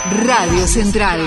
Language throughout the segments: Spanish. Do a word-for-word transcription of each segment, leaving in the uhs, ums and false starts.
Radio Central.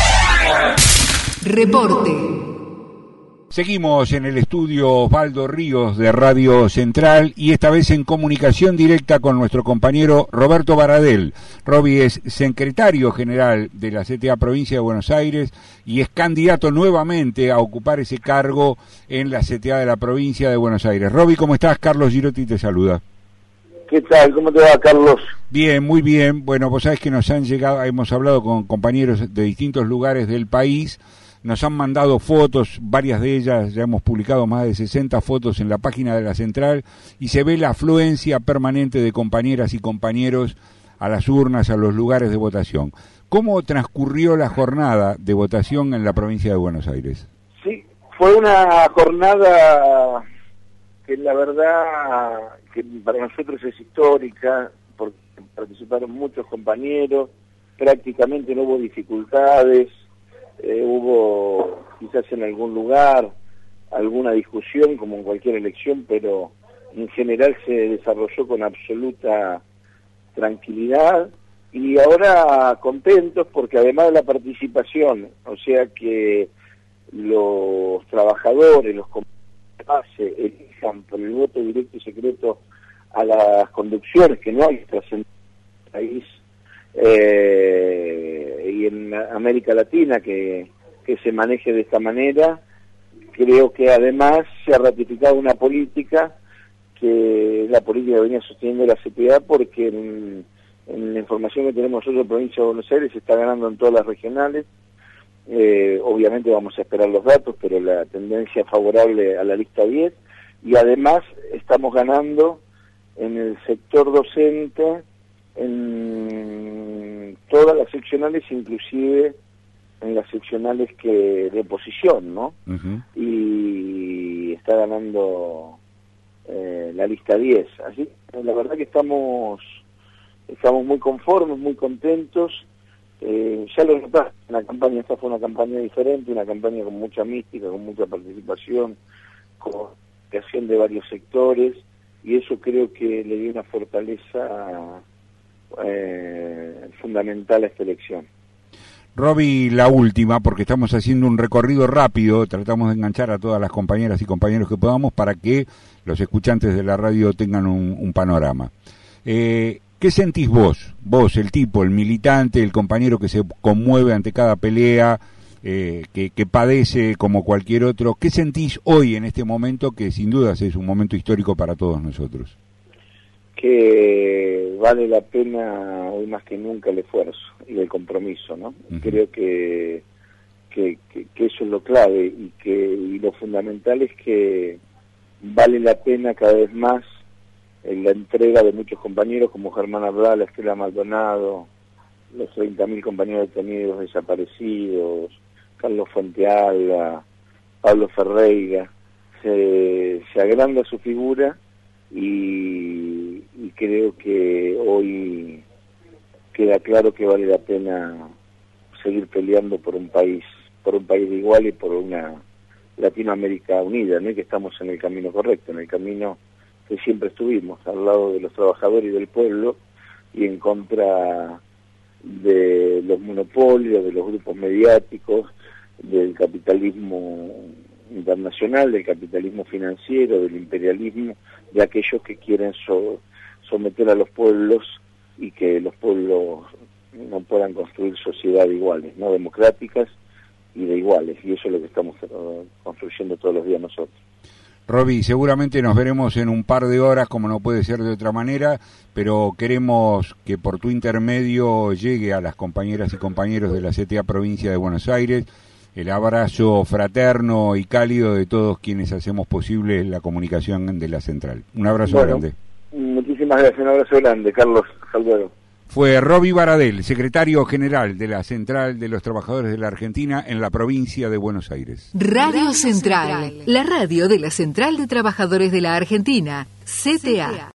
Reporte. Seguimos en el estudio Osvaldo Ríos de Radio Central y esta vez en comunicación directa con nuestro compañero Roberto Baradel. Roby es secretario general de la C T A Provincia de Buenos Aires y es candidato nuevamente a ocupar ese cargo en la C T A de la Provincia de Buenos Aires. Roby, ¿cómo estás? Carlos Girotti te saluda. ¿Qué tal? ¿Cómo te va, Carlos? Bien, muy bien. Bueno, vos sabés que nos han llegado, hemos hablado con compañeros de distintos lugares del país. Nos han mandado fotos, varias de ellas, ya hemos publicado más de sesenta fotos en la página de la Central y se ve la afluencia permanente de compañeras y compañeros a las urnas, a los lugares de votación. ¿Cómo transcurrió la jornada de votación en la provincia de Buenos Aires? Sí, fue una jornada que la verdad que para nosotros es histórica, porque participaron muchos compañeros, prácticamente no hubo dificultades. Eh, hubo quizás en algún lugar alguna discusión como en cualquier elección, pero en general se desarrolló con absoluta tranquilidad y ahora contentos porque además de la participación, o sea que los trabajadores, los compañeros elijan por el voto directo y secreto a las conducciones, que no hay trascendencia en el país, Eh, y en América Latina que, que se maneje de esta manera. Creo que además se ha ratificado una política que es la política que venía sosteniendo la C T A, porque en, en la información que tenemos nosotros en la provincia de Buenos Aires se está ganando en todas las regionales. Eh, obviamente vamos a esperar los datos, pero la tendencia es favorable a la lista diez, y además estamos ganando en el sector docente, en todas las seccionales, inclusive en las seccionales que de oposición, ¿no? Uh-huh. Y está ganando eh, la lista diez. Así, la verdad que estamos estamos muy conformes, muy contentos. Eh, ya lo notaste, la campaña esta fue una campaña diferente, una campaña con mucha mística, con mucha participación, con creación de varios sectores, y eso creo que le dio una fortaleza Eh, fundamental a esta elección. Roby, la última, porque estamos haciendo un recorrido rápido, tratamos de enganchar a todas las compañeras y compañeros que podamos para que los escuchantes de la radio tengan un, un panorama. Eh, ¿Qué sentís vos? Vos, el tipo, el militante, el compañero que se conmueve ante cada pelea, eh, que, que padece como cualquier otro. ¿Qué sentís hoy en este momento, que sin dudas es un momento histórico para todos nosotros? Que vale la pena hoy más que nunca el esfuerzo y el compromiso, ¿no? Uh-huh. Creo que, que, que, que eso es lo clave, y que y lo fundamental es que vale la pena cada vez más en la entrega de muchos compañeros como Germán Abdala, Estela Maldonado, los treinta mil compañeros detenidos, desaparecidos, Carlos Fuentealba, Pablo Ferreira. Se, se agranda su figura y, y creo que hoy queda claro que vale la pena seguir peleando por un país, por un país de igual y por una Latinoamérica unida, ¿no? Y que estamos en el camino correcto, en el camino que siempre estuvimos, al lado de los trabajadores y del pueblo, y en contra de los monopolios, de los grupos mediáticos, del capitalismo internacional, del capitalismo financiero, del imperialismo, de aquellos que quieren so, someter a los pueblos y que los pueblos no puedan construir sociedades iguales, no democráticas y de iguales, y eso es lo que estamos construyendo todos los días nosotros. Roby, seguramente nos veremos en un par de horas, como no puede ser de otra manera, pero queremos que por tu intermedio llegue a las compañeras y compañeros de la C T A Provincia de Buenos Aires el abrazo fraterno y cálido de todos quienes hacemos posible la comunicación de la Central. Un abrazo bueno, grande. Muchísimas gracias, un abrazo grande, Carlos. Hasta luego. Fue Roby Baradel, secretario general de la Central de los Trabajadores de la Argentina en la provincia de Buenos Aires. Radio Central, la radio de la Central de Trabajadores de la Argentina, C T A.